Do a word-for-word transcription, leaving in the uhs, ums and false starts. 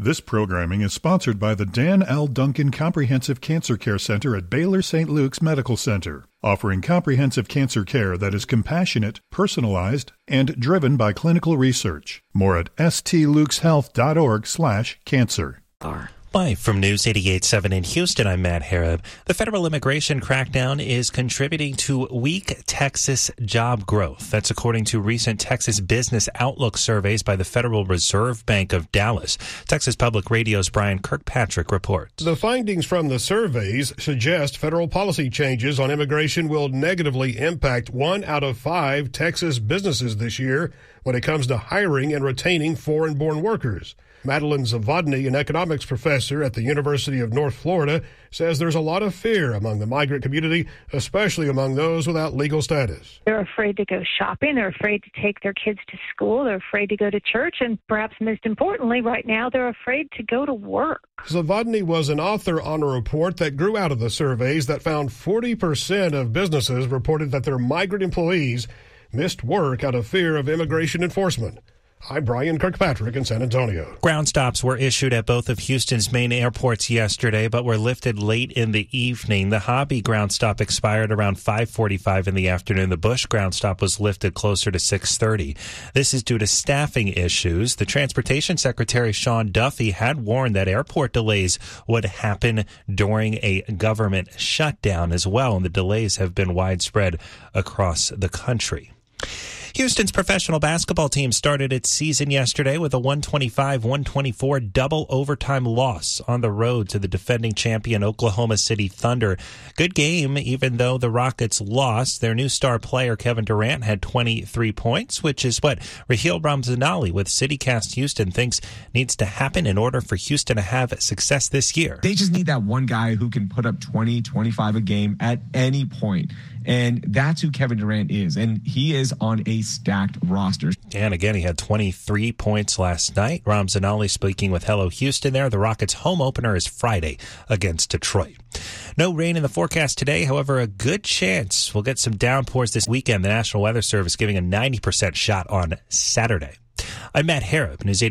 This programming is sponsored by the Dan L. Duncan Comprehensive Cancer Care Center at Baylor Saint Luke's Medical Center, offering comprehensive cancer care that is compassionate, personalized, and driven by clinical research. More at stlukeshealth.org slash cancer. Live from News eighty-eight point seven in Houston, I'm Matt Harab. The federal immigration crackdown is contributing to weak Texas job growth. That's according to recent Texas Business Outlook surveys by the Federal Reserve Bank of Dallas. Texas Public Radio's Brian Kirkpatrick reports. The findings from the surveys suggest federal policy changes on immigration will negatively impact one out of five Texas businesses this year when it comes to hiring and retaining foreign-born workers. Madeline Zavodny, an economics professor at the University of North Florida, says there's a lot of fear among the migrant community, especially among those without legal status. They're afraid to go shopping. They're afraid to take their kids to school. They're afraid to go to church. And perhaps most importantly, right now, they're afraid to go to work. Zavodny was an author on a report that grew out of the surveys that found forty percent of businesses reported that their migrant employees missed work out of fear of immigration enforcement. I'm Brian Kirkpatrick in San Antonio. Ground stops were issued at both of Houston's main airports yesterday, but were lifted late in the evening. The Hobby ground stop expired around five forty-five in the afternoon. The Bush ground stop was lifted closer to six thirty. This is due to staffing issues. The Transportation Secretary Sean Duffy had warned that airport delays would happen during a government shutdown as well, and the delays have been widespread across the country. Houston's professional basketball team started its season yesterday with a one twenty-five one twenty-four double overtime loss on the road to the defending champion Oklahoma City Thunder. Good game, even though the Rockets lost. Their new star player Kevin Durant had twenty-three points, which is what Raheel Ramzanali with CityCast Houston thinks needs to happen in order for Houston to have success this year. They just need that one guy who can put up twenty, twenty-five a game at any point. And that's who Kevin Durant is. And he is on a stacked roster. And again, he had twenty-three points last night. Ramzanali speaking with Hello Houston there. The Rockets' home opener is Friday against Detroit. No rain in the forecast today. However, a good chance we'll get some downpours this weekend. The National Weather Service giving a ninety percent shot on Saturday. I'm Matt Harab, News eighty.